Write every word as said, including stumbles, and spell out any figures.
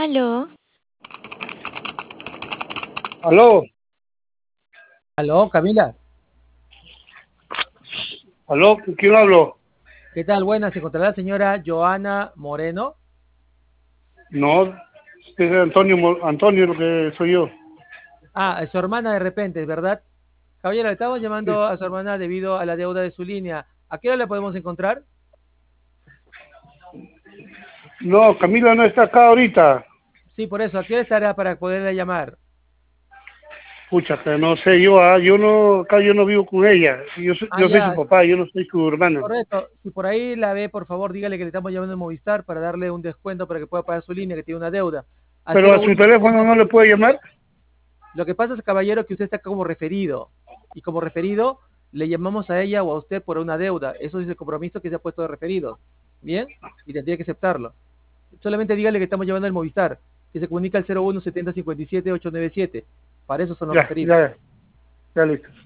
Aló, Aló, Aló, Camila. aló, ¿quién habló? ¿Qué tal? Buenas, se encontrará la señora Joana Moreno. No, es Antonio, Mo- Antonio lo que soy yo. Ah, es su hermana de repente, ¿verdad? Caballero, le estamos Sí. llamando a su hermana debido a la deuda de su línea. ¿A qué hora la podemos encontrar? No, Camila no está acá ahorita. Sí, por eso, ¿a qué hora estará para poderla llamar? Pucha, que no sé, yo, ah, yo no, acá yo no vivo con ella. Yo, soy- Ah, yo soy su ya, papá, yo no soy su hermana. correcto. Si por ahí la ve, por favor, dígale que le estamos llamando a Movistar para darle un descuento para que pueda pagar su línea, que tiene una deuda. Al Pero a cero su uno teléfono setenta. no le puede llamar. Lo que pasa es, caballero, que usted está como referido. Y como referido, le llamamos a ella o a usted por una deuda. Eso es el compromiso que se ha puesto de referido. ¿Bien? Y tendría que aceptarlo. Solamente dígale que estamos llamando al Movistar, que se comunica al cero uno setenta cincuenta y siete ocho nueve siete. Para eso son los Ya, referidos. ya, ya listo.